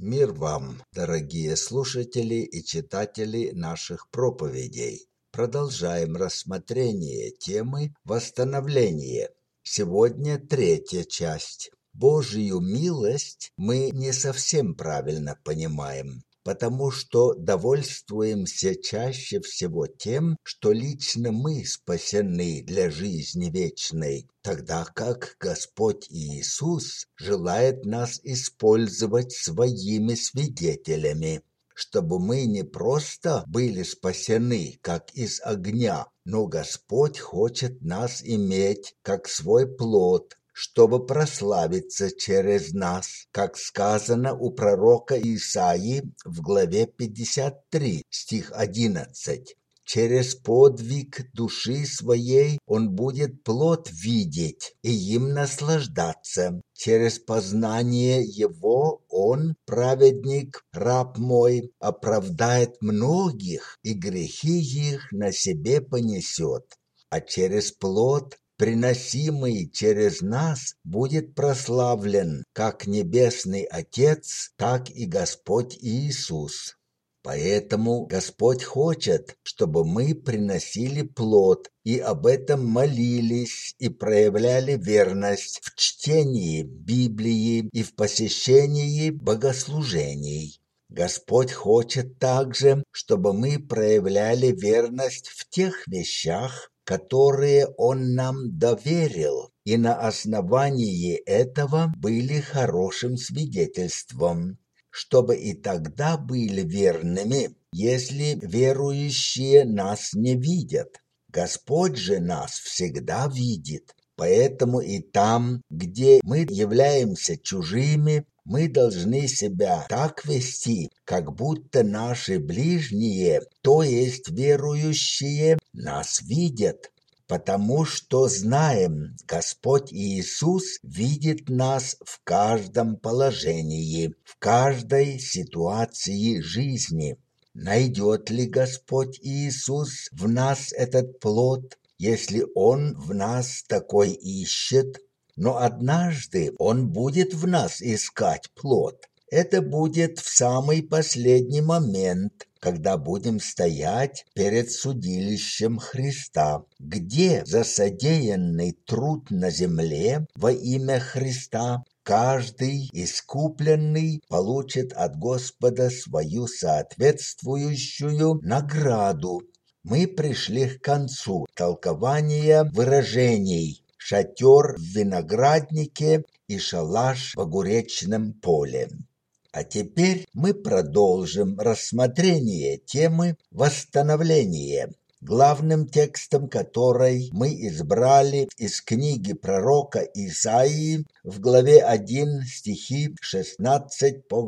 Мир вам, дорогие слушатели и читатели наших проповедей. Продолжаем рассмотрение темы «Восстановление». Сегодня третья часть. Божью милость мы не совсем правильно понимаем, потому что довольствуемся чаще всего тем, что лично мы спасены для жизни вечной, тогда как Господь Иисус желает нас использовать своими свидетелями, чтобы мы не просто были спасены, как из огня, но Господь хочет нас иметь как свой плод, чтобы прославиться через нас, как сказано у пророка Исаии в главе 53, стих 11. Через подвиг души своей он будет плод видеть и им наслаждаться. Через познание его он, праведник, раб мой, оправдает многих, и грехи их на себе понесет. А через плод, приносимый через нас, будет прославлен как Небесный Отец, так и Господь Иисус. Поэтому Господь хочет, чтобы мы приносили плод и об этом молились и проявляли верность в чтении Библии и в посещении богослужений. Господь хочет также, чтобы мы проявляли верность в тех вещах, которые Он нам доверил, и на основании этого были хорошим свидетельством, чтобы и тогда были верными, если верующие нас не видят. Господь же нас всегда видит, поэтому и там, где мы являемся чужими, мы должны себя так вести, как будто наши ближние, то есть верующие, нас видят. Потому что знаем, Господь Иисус видит нас в каждом положении, в каждой ситуации жизни. Найдет ли Господь Иисус в нас этот плод, если Он в нас такой ищет? Но однажды Он будет в нас искать плод. Это будет в самый последний момент, когда будем стоять перед судилищем Христа, где за содеянный труд на земле во имя Христа каждый искупленный получит от Господа свою соответствующую награду. Мы пришли к концу толкования выражений «шатер в винограднике» и «шалаш в огуречном поле». А теперь мы продолжим рассмотрение темы восстановления, главным текстом которой мы избрали из книги пророка Исаии в главе 1 стихи 16 по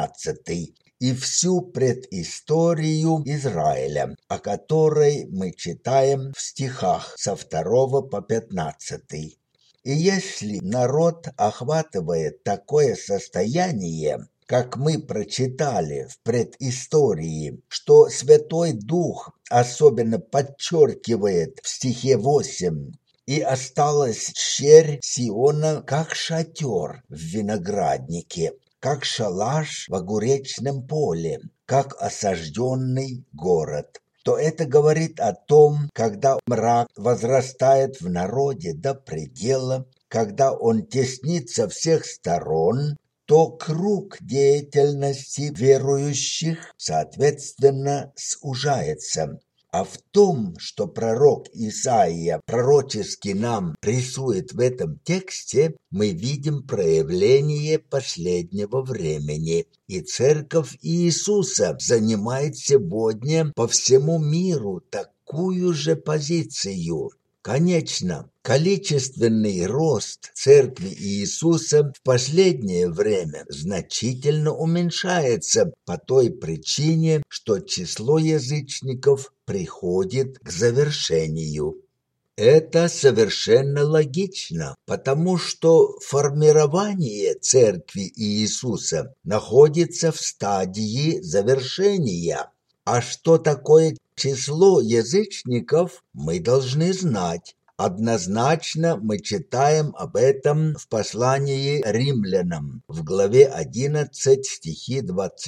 18 и всю предысторию Израиля, о которой мы читаем в стихах со 2 по 15. И если народ охватывает такое состояние, как мы прочитали в предыстории, что Святой Дух особенно подчеркивает в стихе 8, и осталась черь Сиона, как шатер в винограднике, как шалаш в огуречном поле, как осажденный город, то это говорит о том, когда мрак возрастает в народе до предела, когда он теснит со всех сторон, то круг деятельности верующих, соответственно, сужается. А в том, что пророк Исаия пророчески нам рисует в этом тексте, мы видим проявление последнего времени. И Церковь Иисуса занимает сегодня по всему миру такую же позицию. Конечно, количественный рост Церкви Иисуса в последнее время значительно уменьшается по той причине, что число язычников приходит к завершению. Это совершенно логично, потому что формирование Церкви Иисуса находится в стадии завершения. А что такое число язычников, мы должны знать. Однозначно мы читаем об этом в послании римлянам в главе 11 стихи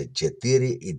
24 и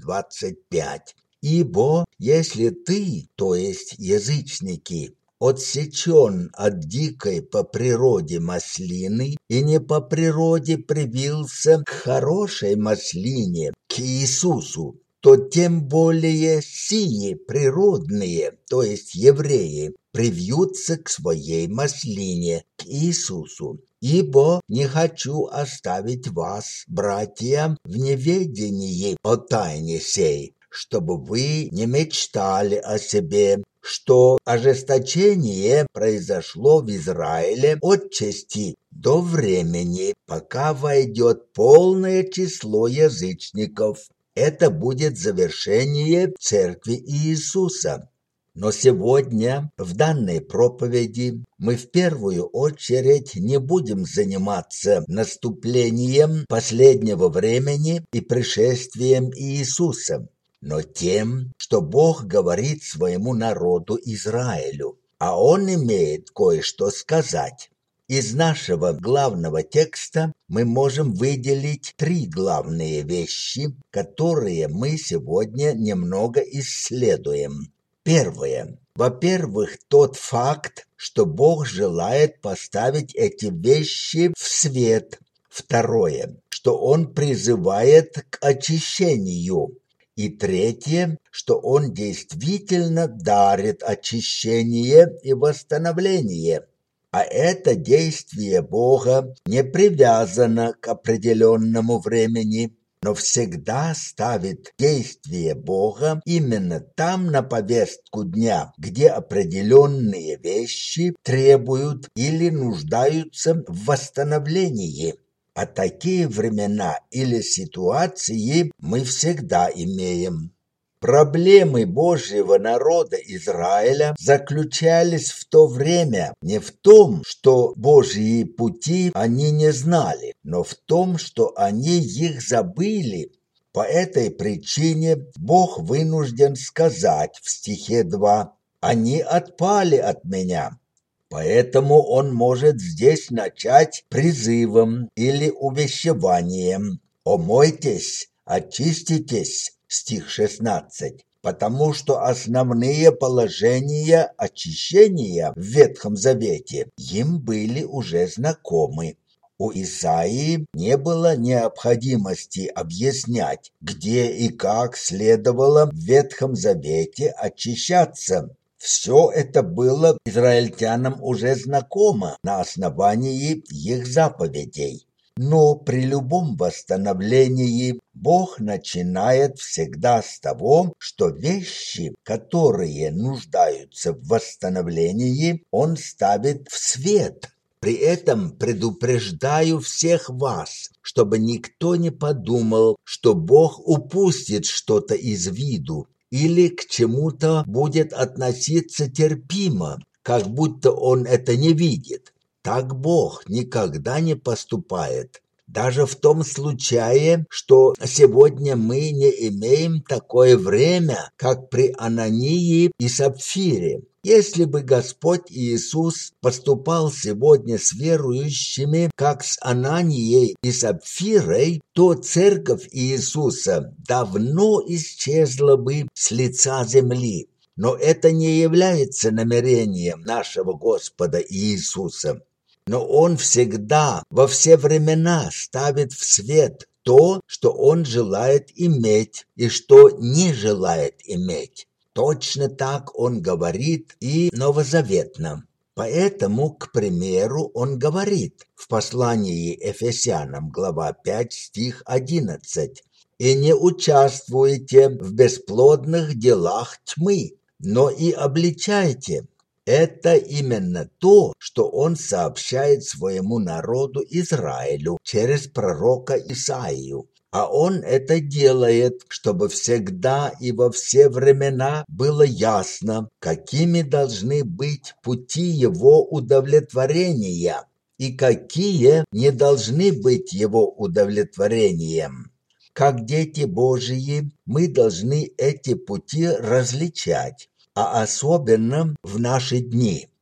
25. «Ибо если ты, то есть язычники, отсечен от дикой по природе маслины и не по природе привился к хорошей маслине, к Иисусу, то тем более сии природные, то есть евреи, привьются к своей маслине, к Иисусу. Ибо не хочу оставить вас, братья, в неведении о тайне сей, чтобы вы не мечтали о себе, что ожесточение произошло в Израиле отчасти до времени, пока войдет полное число язычников. Это будет завершение Церкви Иисуса. Но сегодня, в данной проповеди, мы в первую очередь не будем заниматься наступлением последнего времени и пришествием Иисуса, но тем, что Бог говорит своему народу Израилю, а Он имеет кое-что сказать. Из нашего главного текста мы можем выделить 3 главные вещи, которые мы сегодня немного исследуем. Первое. Во-первых, тот факт, что Бог желает поставить эти вещи в свет. Второе, что Он призывает к очищению. И третье, что Он действительно дарит очищение и восстановление. А это действие Бога не привязано к определенному времени, но всегда ставит действие Бога именно там на повестку дня, где определенные вещи требуют или нуждаются в восстановлении. А такие времена или ситуации мы всегда имеем. Проблемы Божьего народа Израиля заключались в то время не в том, что Божьи пути они не знали, но в том, что они их забыли. По этой причине Бог вынужден сказать в стихе 2: «Они отпали от меня». Поэтому Он может здесь начать призывом или увещеванием: «Омойтесь, очиститесь». Стих 16. Потому что основные положения очищения в Ветхом Завете им были уже знакомы. У Исаии не было необходимости объяснять, где и как следовало в Ветхом Завете очищаться. Все это было израильтянам уже знакомо на основании их заповедей. Но при любом восстановлении Бог начинает всегда с того, что вещи, которые нуждаются в восстановлении, Он ставит в свет. При этом предупреждаю всех вас, чтобы никто не подумал, что Бог упустит что-то из виду или к чему-то будет относиться терпимо, как будто Он это не видит. Так Бог никогда не поступает. Даже в том случае, что сегодня мы не имеем такое время, как при Анании и Сапфире. Если бы Господь Иисус поступал сегодня с верующими, как с Ананией и Сапфирой, то церковь Иисуса давно исчезла бы с лица земли. Но это не является намерением нашего Господа Иисуса. Но Он всегда, во все времена ставит в свет то, что Он желает иметь и что не желает иметь. Точно так Он говорит и новозаветно. Поэтому, к примеру, Он говорит в послании Ефесянам, глава 5, стих 11: «И не участвуйте в бесплодных делах тьмы, но и обличайте». Это именно то, что Он сообщает своему народу Израилю через пророка Исаию. А Он это делает, чтобы всегда и во все времена было ясно, какими должны быть пути Его удовлетворения и какие не должны быть Его удовлетворением. Как дети Божьи мы должны эти пути различать, а особенно в наши дни.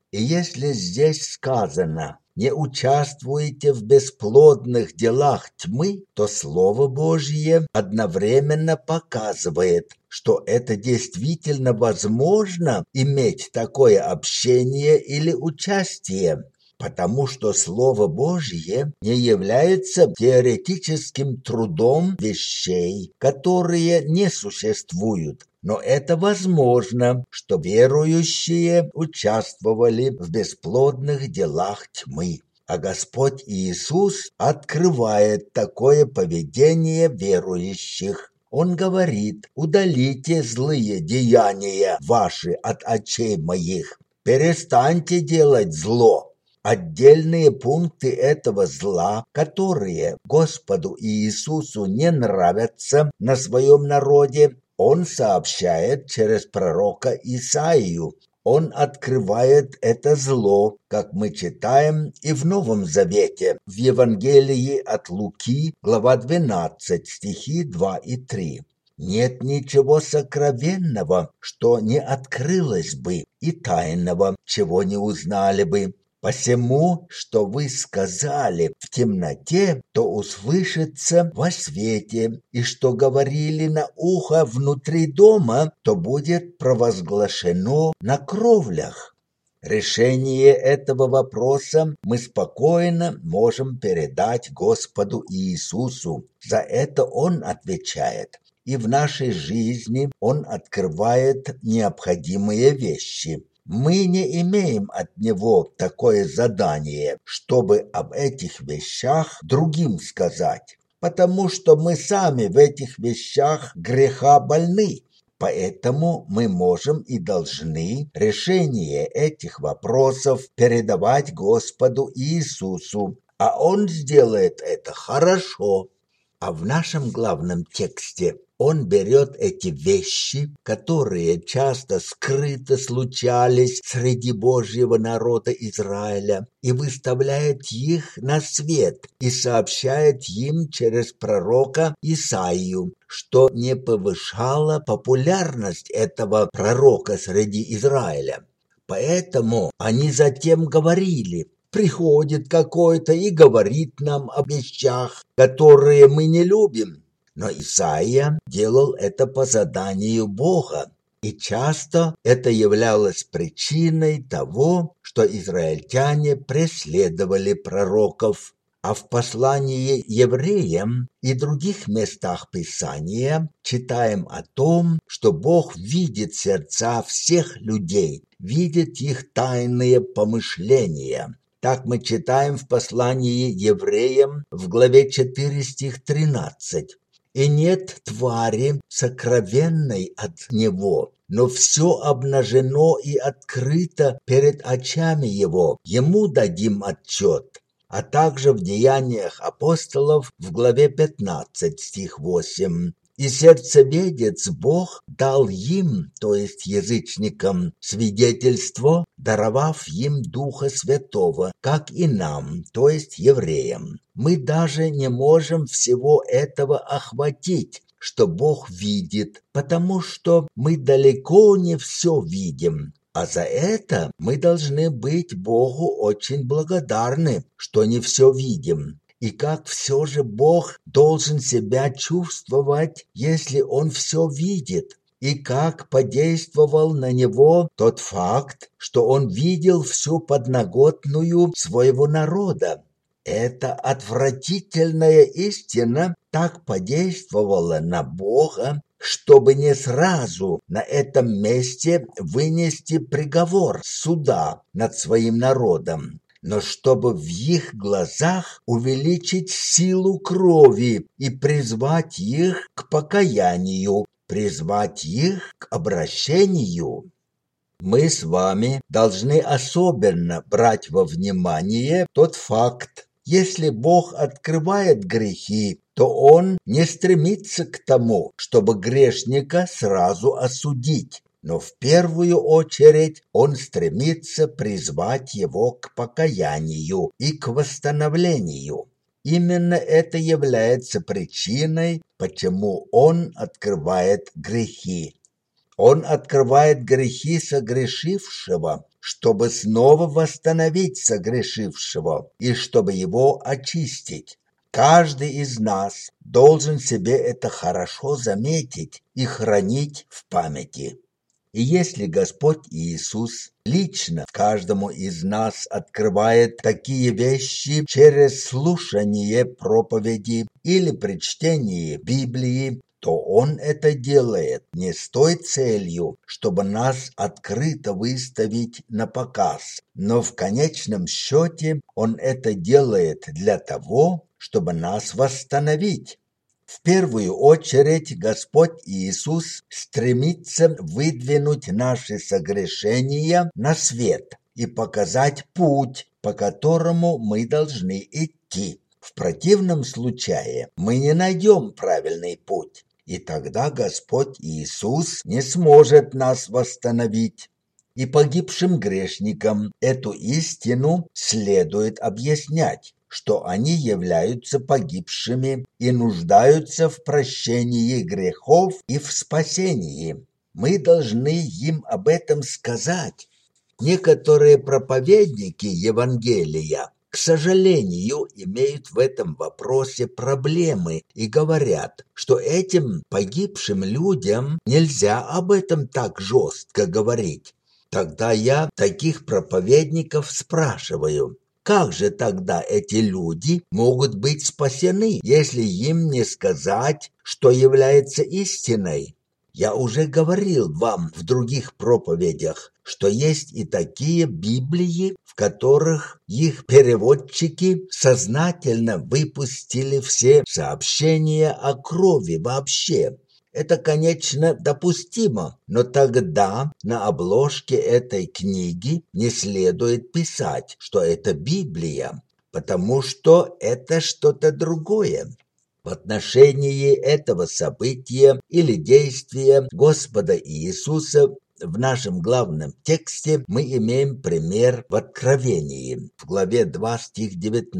И если здесь сказано «не участвуйте в бесплодных делах тьмы», то Слово Божье одновременно показывает, что это действительно возможно иметь такое общение или участие, потому что Слово Божье не является теоретическим трудом вещей, которые не существуют. Но это возможно, что верующие участвовали в бесплодных делах тьмы. А Господь Иисус открывает такое поведение верующих. Он говорит: «Удалите злые деяния ваши от очей моих, перестаньте делать зло». Отдельные пункты этого зла, которые Господу Иисусу не нравятся на своем народе, он сообщает через пророка Исаию. Он открывает это зло, как мы читаем и в Новом Завете, в Евангелии от Луки, глава 12, стихи 2 и 3. Нет ничего сокровенного, что не открылось бы, и тайного, чего не узнали бы. Посему, что вы сказали в темноте, то услышится во свете, и что говорили на ухо внутри дома, то будет провозглашено на кровлях. Решение этого вопроса мы спокойно можем передать Господу Иисусу. За это Он отвечает, и в нашей жизни Он открывает необходимые вещи. Мы не имеем от Него такое задание, чтобы об этих вещах другим сказать, потому что мы сами в этих вещах греха больны. Поэтому мы можем и должны решение этих вопросов передавать Господу Иисусу, а Он сделает это хорошо. А в нашем главном тексте он берет эти вещи, которые часто скрыто случались среди Божьего народа Израиля, и выставляет их на свет, и сообщает им через пророка Исаию, что не повышала популярность этого пророка среди Израиля. Поэтому они затем говорили: приходит какой-то и говорит нам о вещах, которые мы не любим. Но Исаия делал это по заданию Бога, и часто это являлось причиной того, что израильтяне преследовали пророков. А в послании евреям и других местах Писания читаем о том, что Бог видит сердца всех людей, видит их тайные помышления. Так мы читаем в послании евреям в главе 4, стих 13. «И нет твари сокровенной от Него, но все обнажено и открыто перед очами Его, Ему дадим отчет». А также в Деяниях апостолов в главе 15, стих 8. «И сердцеведец Бог дал им, то есть язычникам, свидетельство, даровав им Духа Святого, как и нам, то есть евреям». Мы даже не можем всего этого охватить, что Бог видит, потому что мы далеко не все видим. А за это мы должны быть Богу очень благодарны, что не все видим. И как все же Бог должен себя чувствовать, если Он все видит? И как подействовал на него тот факт, что он видел всю подноготную своего народа? Эта отвратительная истина так подействовала на Бога, чтобы не сразу на этом месте вынести приговор суда над своим народом, но чтобы в их глазах увеличить силу крови и призвать их к покаянию, призвать их к обращению. Мы с вами должны особенно брать во внимание тот факт: если Бог открывает грехи, то Он не стремится к тому, чтобы грешника сразу осудить, но в первую очередь Он стремится призвать его к покаянию и к восстановлению. Именно это является причиной, почему Он открывает грехи. Он открывает грехи согрешившего, чтобы снова восстановить согрешившего и чтобы его очистить. Каждый из нас должен себе это хорошо заметить и хранить в памяти. И если Господь Иисус лично каждому из нас открывает такие вещи через слушание проповеди или при чтении Библии, то Он это делает не с той целью, чтобы нас открыто выставить на показ, но в конечном счете Он это делает для того, чтобы нас восстановить. В первую очередь Господь Иисус стремится выдвинуть наши согрешения на свет и показать путь, по которому мы должны идти. В противном случае мы не найдем правильный путь, и тогда Господь Иисус не сможет нас восстановить. И погибшим грешникам эту истину следует объяснять, что они являются погибшими и нуждаются в прощении грехов и в спасении. Мы должны им об этом сказать. Некоторые проповедники Евангелия, к сожалению, имеют в этом вопросе проблемы и говорят, что этим погибшим людям нельзя об этом так жестко говорить. Тогда я таких проповедников спрашиваю: как же тогда эти люди могут быть спасены, если им не сказать, что является истиной? Я уже говорил вам в других проповедях, что есть и такие Библии, в которых их переводчики сознательно выпустили все сообщения о крови вообще. Это, конечно, допустимо, но тогда на обложке этой книги не следует писать, что это Библия, потому что это что-то другое. В отношении этого события или действия Господа Иисуса в нашем главном тексте мы имеем пример в Откровении, в главе 2, стих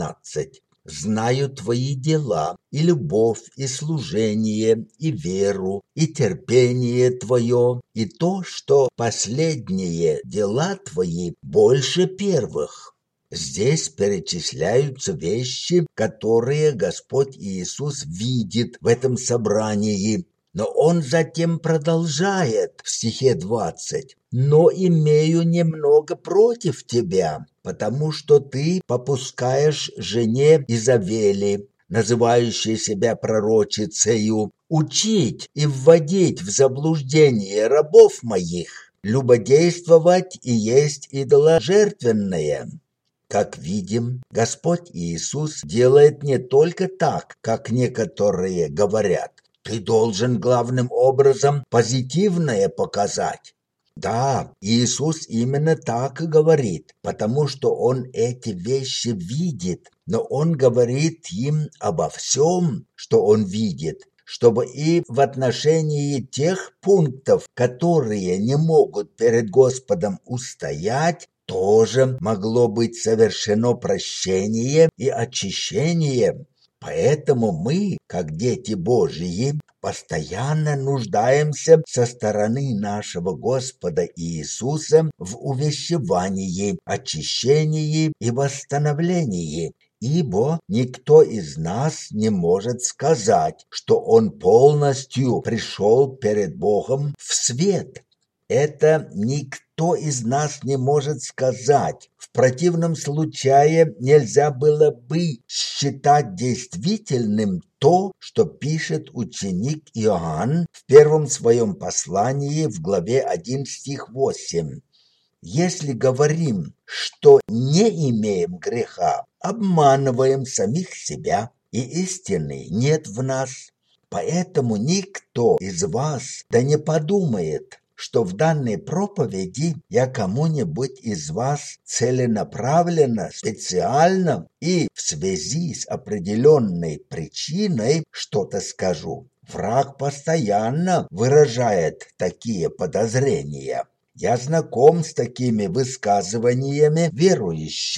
19. «Знаю твои дела, и любовь, и служение, и веру, и терпение твое, и то, что последние дела твои больше первых». Здесь перечисляются вещи, которые Господь Иисус видит в этом собрании. Но Он затем продолжает в стихе 20. «Но имею немного против тебя, потому что ты попускаешь жене Изавели, называющей себя пророчицею, учить и вводить в заблуждение рабов моих, любодействовать и есть идоложертвенное». Как видим, Господь Иисус делает не только так, как некоторые говорят. Ты должен главным образом позитивное показать. Да, Иисус именно так и говорит, потому что Он эти вещи видит, но Он говорит им обо всем, что Он видит, чтобы и в отношении тех пунктов, которые не могут перед Господом устоять, тоже могло быть совершено прощение и очищение. Поэтому мы, как дети Божьи, постоянно нуждаемся со стороны нашего Господа Иисуса в увещевании, очищении и восстановлении, ибо никто из нас не может сказать, что он полностью пришел перед Богом в свет. Это никто из нас не может сказать. В противном случае нельзя было бы считать действительным то, что пишет ученик Иоанн в первом своем послании в главе 1, стих 8. «Если говорим, что не имеем греха, обманываем самих себя, и истины нет в нас. Поэтому никто из вас да не подумает, что в данной проповеди я кому-нибудь из вас целенаправленно, специально и в связи с определенной причиной что-то скажу. Враг постоянно выражает такие подозрения. Я знаком с такими высказываниями верующих.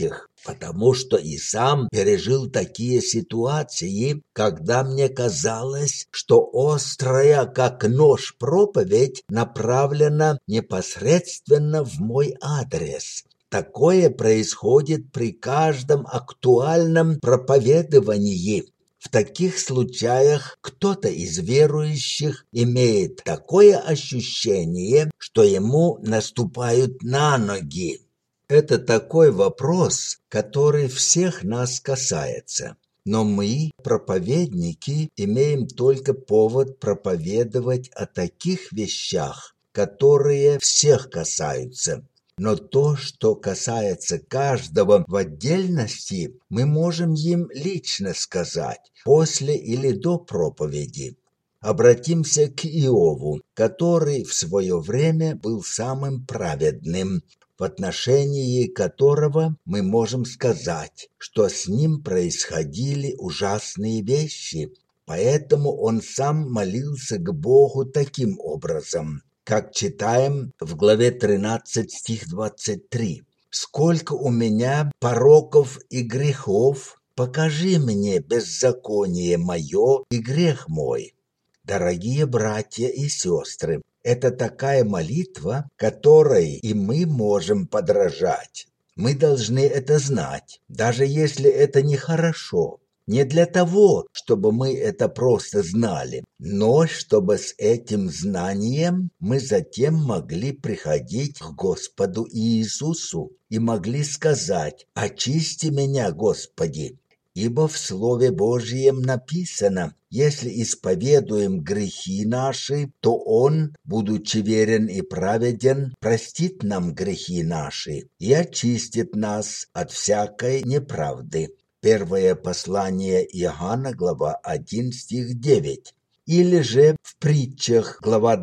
потому что и сам пережил такие ситуации, когда мне казалось, что острая, как нож, проповедь направлена непосредственно в мой адрес. Такое происходит при каждом актуальном проповедовании. В таких случаях кто-то из верующих имеет такое ощущение, что ему наступают на ноги. Это такой вопрос, который всех нас касается. Но мы, проповедники, имеем только повод проповедовать о таких вещах, которые всех касаются. Но то, что касается каждого в отдельности, мы можем им лично сказать, после или до проповеди. Обратимся к Иову, который в свое время был самым праведным, в отношении которого мы можем сказать, что с ним происходили ужасные вещи, поэтому он сам молился к Богу таким образом, как читаем в главе 13, стих 23. «Сколько у меня пороков и грехов, покажи мне беззаконие мое и грех мой». Дорогие братья и сестры, это такая молитва, которой и мы можем подражать. Мы должны это знать, даже если это нехорошо. Не для того, чтобы мы это просто знали, но чтобы с этим знанием мы затем могли приходить к Господу Иисусу и могли сказать: «Очисти меня, Господи». Ибо в Слове Божьем написано: если исповедуем грехи наши, то Он, будучи верен и праведен, простит нам грехи наши и очистит нас от всякой неправды. Первое послание Иоанна, глава 1, стих 9. Или же в притчах, глава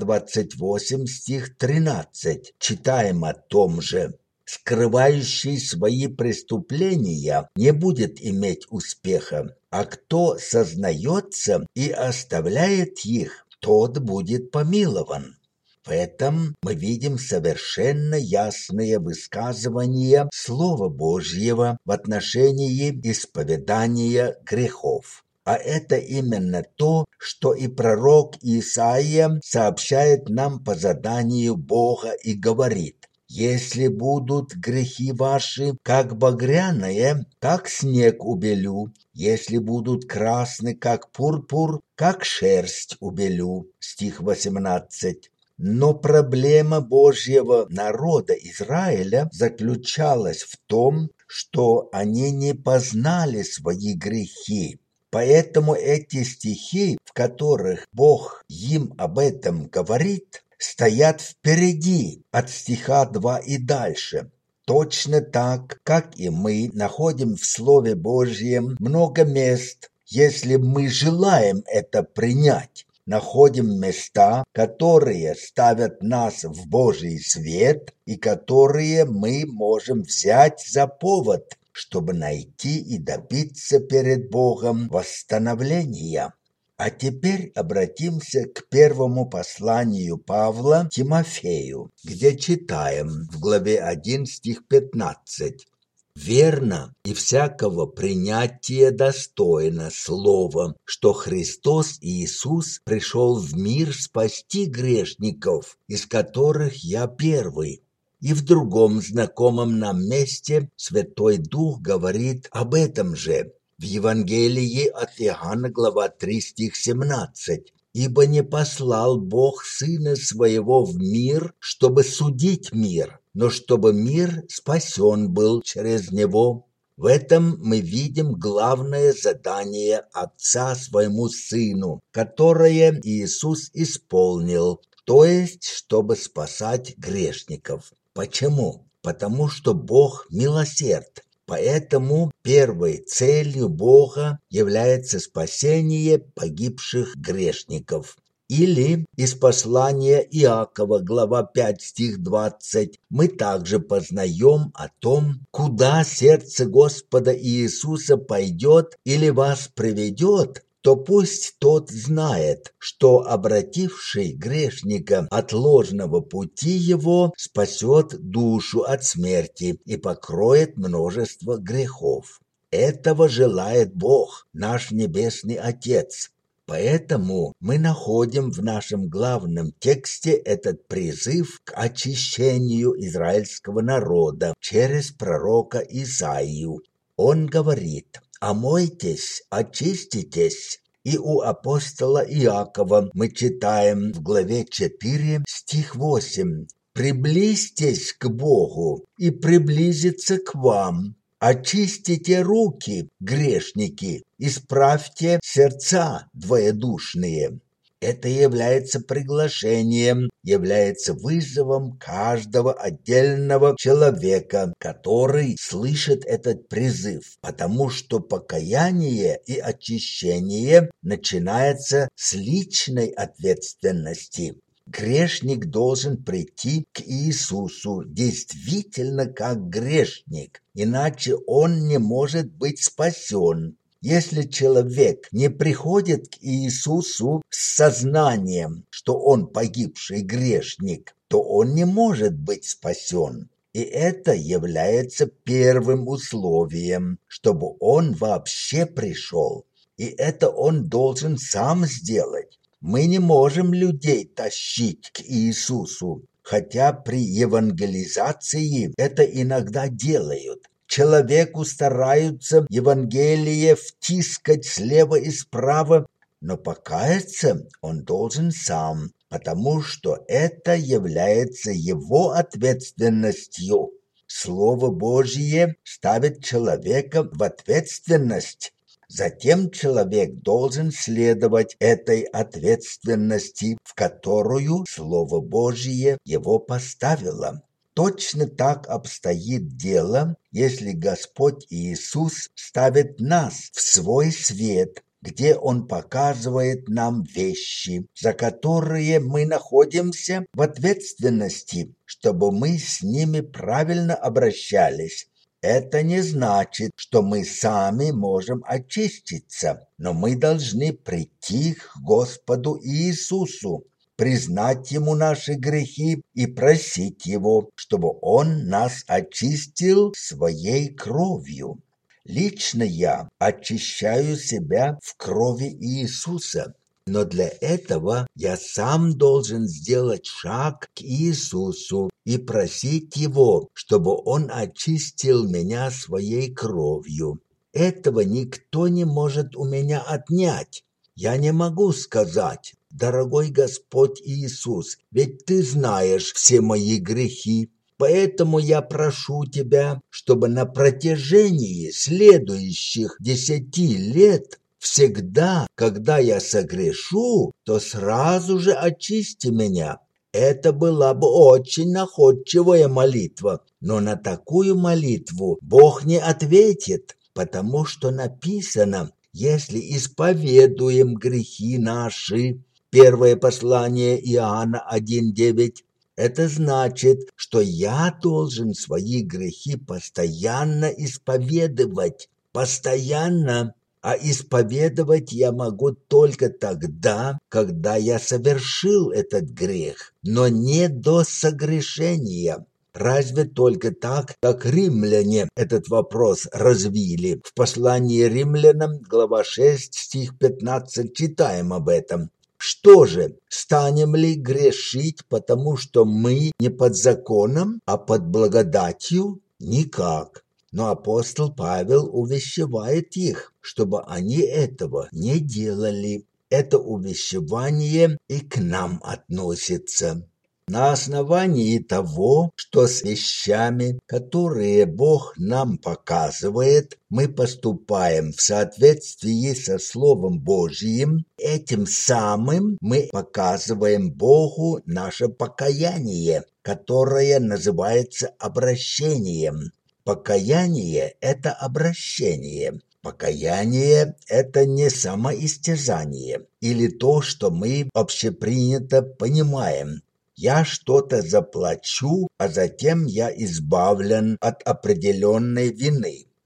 28, стих 13, читаем о том же: «Скрывающий свои преступления не будет иметь успеха, а кто сознается и оставляет их, тот будет помилован». В этом мы видим совершенно ясное высказывание Слова Божьего в отношении исповедания грехов. А это именно то, что и пророк Исаия сообщает нам по заданию Бога и говорит: «Если будут грехи ваши, как багряные, как снег убелю, если будут красны, как пурпур, как шерсть убелю». Стих 18. Но проблема Божьего народа Израиля заключалась в том, что они не познали свои грехи. Поэтому эти стихи, в которых Бог им об этом говорит, стоят впереди от стиха 2 и дальше. Точно так, как и мы находим в Слове Божьем много мест, если мы желаем это принять. Находим места, которые ставят нас в Божий свет и которые мы можем взять за повод, чтобы найти и добиться перед Богом восстановления. А теперь обратимся к первому посланию Павла Тимофею, где читаем в главе 1, стих 15. «Верно и всякого принятия достойно слово, что Христос Иисус пришел в мир спасти грешников, из которых я первый». И в другом знакомом нам месте Святой Дух говорит об этом же. В Евангелии от Иоанна, глава 3, стих 17. «Ибо не послал Бог Сына Своего в мир, чтобы судить мир, но чтобы мир спасен был через Него». В этом мы видим главное задание Отца своему Сыну, которое Иисус исполнил, то есть, чтобы спасать грешников. Почему? Потому что Бог милосерд. Поэтому первой целью Бога является спасение погибших грешников. Или из послания Иакова, глава 5, стих 20, мы также познаем о том, куда сердце Господа Иисуса пойдет или вас приведет, то пусть тот знает, что обративший грешника от ложного пути его спасет душу от смерти и покроет множество грехов. Этого желает Бог, наш Небесный Отец. Поэтому мы находим в нашем главном тексте этот призыв к очищению израильского народа через пророка Исаию. Он говорит: «Омойтесь, очиститесь». И у апостола Иакова мы читаем в главе 4, стих 8: «Приблизьтесь к Богу, и приблизится к вам. Очистите руки, грешники, исправьте сердца двоедушные». Это является приглашением, является вызовом каждого отдельного человека, который слышит этот призыв, потому что покаяние и очищение начинается с личной ответственности. Грешник должен прийти к Иисусу действительно как грешник, иначе он не может быть спасен. Если человек не приходит к Иисусу с сознанием, что он погибший грешник, то он не может быть спасен. И это является первым условием, чтобы он вообще пришел. И это он должен сам сделать. Мы не можем людей тащить к Иисусу, хотя при евангелизации это иногда делают. Человеку стараются Евангелие втискать слева и справа, но покаяться он должен сам, потому что это является его ответственностью. Слово Божье ставит человека в ответственность. Затем человек должен следовать этой ответственности, в которую Слово Божье его поставило. Точно так обстоит дело, если Господь Иисус ставит нас в свой свет, где Он показывает нам вещи, за которые мы находимся в ответственности, чтобы мы с ними правильно обращались. Это не значит, что мы сами можем очиститься, но мы должны прийти к Господу Иисусу, признать Ему наши грехи и просить Его, чтобы Он нас очистил своей кровью. Лично я очищаю себя в крови Иисуса, но для этого я сам должен сделать шаг к Иисусу и просить Его, чтобы Он очистил меня своей кровью. Этого никто не может у меня отнять. Я не могу сказать: «Дорогой Господь Иисус, ведь Ты знаешь все мои грехи, поэтому я прошу Тебя, чтобы на протяжении следующих 10 лет всегда, когда я согрешу, то сразу же очисти меня». Это была бы очень находчивая молитва, но на такую молитву Бог не ответит, потому что написано: «Если исповедуем грехи наши». Первое послание Иоанна 1:9. Это значит, что я должен свои грехи постоянно исповедовать. Постоянно. А исповедовать я могу только тогда, когда я совершил этот грех, но не до согрешения. Разве только так, как римляне этот вопрос развили. В послании римлянам, глава 6, стих 15, читаем об этом. Что же, станем ли грешить, потому что мы не под законом, а под благодатью? Никак. Но апостол Павел увещевает их, чтобы они этого не делали. Это увещевание и к нам относится. На основании того, что с вещами, которые Бог нам показывает, мы поступаем в соответствии со Словом Божьим, этим самым мы показываем Богу наше покаяние, которое называется обращением. Покаяние – это обращение. Покаяние – это не самоистязание или то, что мы общепринято понимаем. Я что-то заплачу, а затем я избавлен от определенной вины.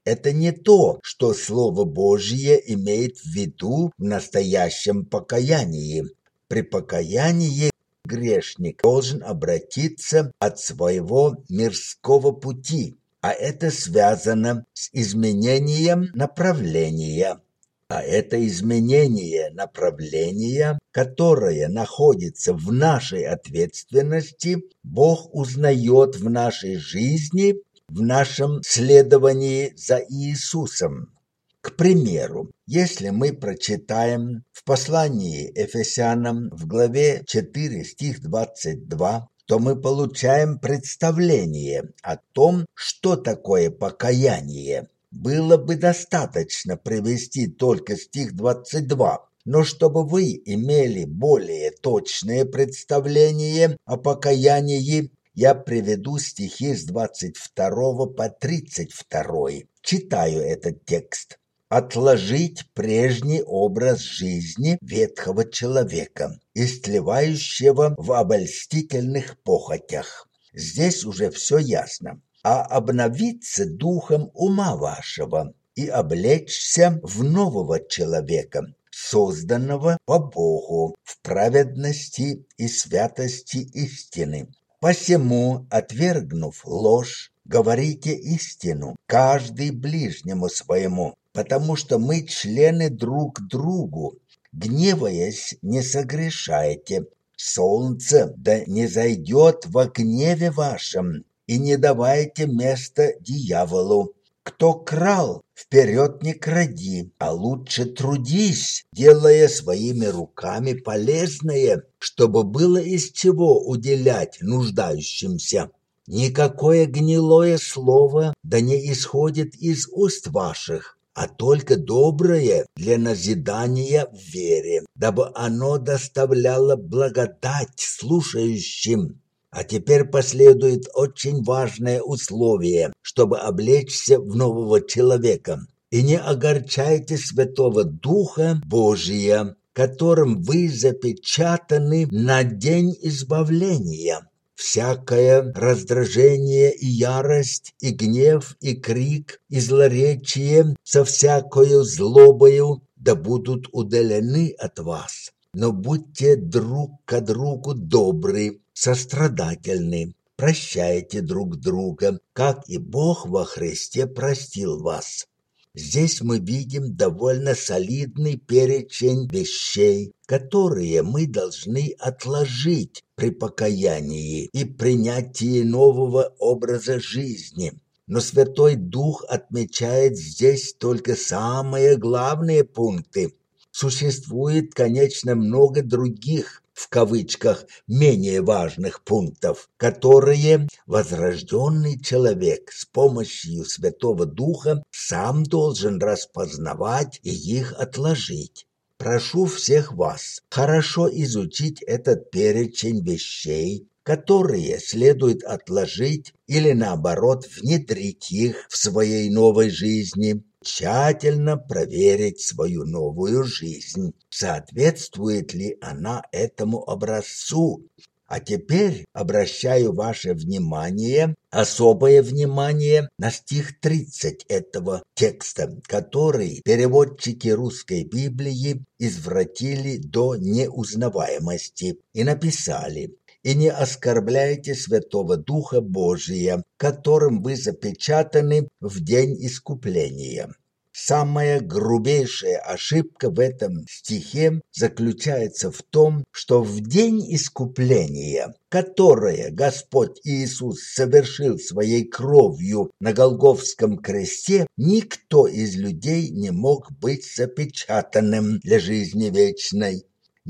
Это не то, что Слово Божье имеет в виду в настоящем покаянии. При покаянии грешник должен обратиться от своего мирского пути, а это связано с изменением направления. А это изменение направления, которое находится в нашей ответственности, Бог узнает в нашей жизни, в нашем следовании за Иисусом. К примеру, если мы прочитаем в послании Ефесянам в главе 4 стих 22, то мы получаем представление о том, что такое покаяние. Было бы достаточно привести только стих 22, но чтобы вы имели более точное представление о покаянии, я приведу стихи с 22 по 32. Читаю этот текст. «Отложить прежний образ жизни ветхого человека, истлевающего в обольстительных похотях». Здесь уже все ясно. «А обновиться духом ума вашего и облечься в нового человека, созданного по Богу в праведности и святости истины. Посему, отвергнув ложь, говорите истину, каждый ближнему своему, потому что мы члены друг другу. Гневаясь, не согрешайте. Солнце да не зайдет во гневе вашем, и не давайте места дьяволу. Кто крал, вперед не кради, а лучше трудись, делая своими руками полезное, чтобы было из чего уделять нуждающимся. Никакое гнилое слово да не исходит из уст ваших, а только доброе для назидания в вере, дабы оно доставляло благодать слушающим. А теперь последует очень важное условие, чтобы облечься в нового человека. И не огорчайте Святого Духа Божия, которым вы запечатаны на день избавления. Всякое раздражение и ярость, и гнев, и крик, и злоречие со всякою злобою да будут удалены от вас. Но будьте друг к другу добры, сострадательны, прощайте друг друга, как и Бог во Христе простил вас. Здесь мы видим довольно солидный перечень вещей, которые мы должны отложить при покаянии и принятии нового образа жизни. Но Святой Дух отмечает здесь только самые главные пункты. Существует, конечно, много других, в кавычках, менее важных пунктов, которые возрожденный человек с помощью Святого Духа сам должен распознавать и их отложить. Прошу всех вас хорошо изучить этот перечень вещей, которые следует отложить или, наоборот, внедрить их в своей новой жизни, тщательно проверить свою новую жизнь, соответствует ли она этому образцу. А теперь обращаю ваше внимание, особое внимание на стих 30 этого текста, который переводчики русской Библии извратили до неузнаваемости и написали: «И не оскорбляйте Святого Духа Божия, которым вы запечатаны в день искупления». Самая грубейшая ошибка в этом стихе заключается в том, что в день искупления, которое Господь Иисус совершил своей кровью на Голгофском кресте, никто из людей не мог быть запечатанным для жизни вечной.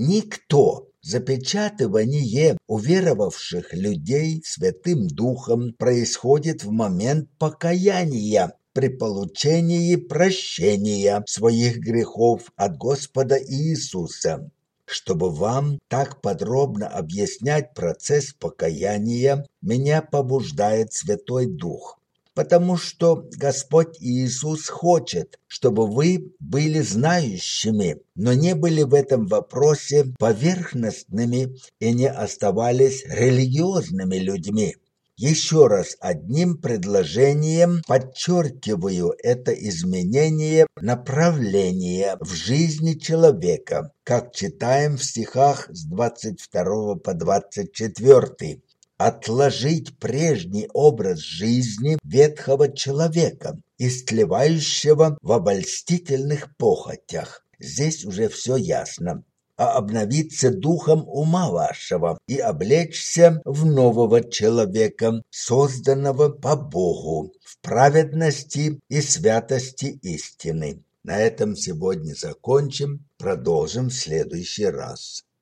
Никто. Запечатывание уверовавших людей Святым Духом происходит в момент покаяния, при получении прощения своих грехов от Господа Иисуса. Чтобы вам так подробно объяснять процесс покаяния, меня побуждает Святой Дух. Потому что Господь Иисус хочет, чтобы вы были знающими, но не были в этом вопросе поверхностными и не оставались религиозными людьми. Еще раз одним предложением подчеркиваю это изменение направления в жизни человека, как читаем в стихах с 22 по 24. Отложить прежний образ жизни ветхого человека, истлевающего в обольстительных похотях. Здесь уже все ясно. А обновиться духом ума вашего и облечься в нового человека, созданного по Богу, в праведности и святости истины. На этом сегодня закончим, продолжим в следующий раз.